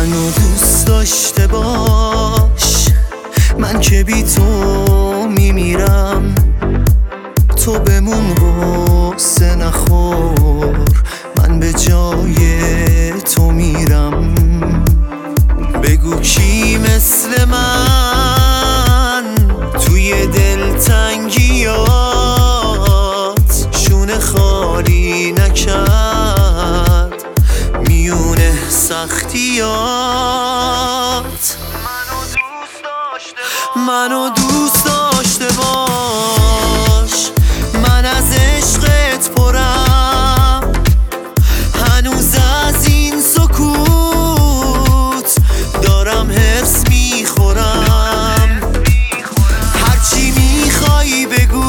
منو دوست داشته باش، من که بی تو میمیرم. تو بمون غصه نخور، من به جای تو میرم. بگو کی مثل من توی دلتنگیات شونه خالی نکرد میونه سختیات. منو دوست داشته باش، من از عشقت پرم. هنوز از این سکوت دارم حرص میخورم. هرچی میخوای بگو،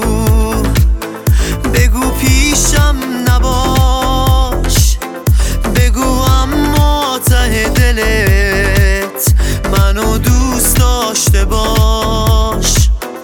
بگو پیشم نباش. بگو اما ته دلت منو دوست داشته باش.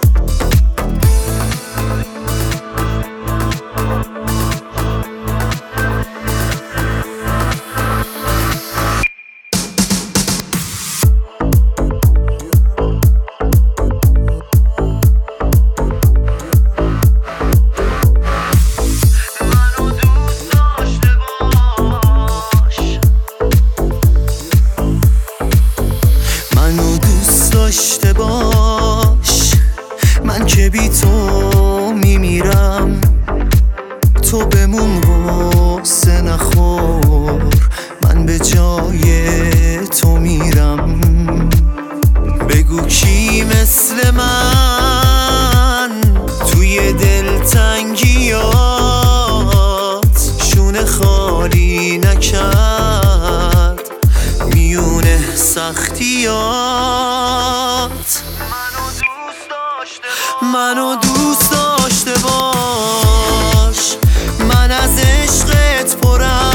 منو دوست داشته باش، من که بی تو میمیرم. تو بمون غصه نخور، من به جای تو میرم. بگو کی مثل من توی دلتنگیات شونه خالی نکرد میونه سختیات. منو دوست داشته باش، من از عشقت پرم.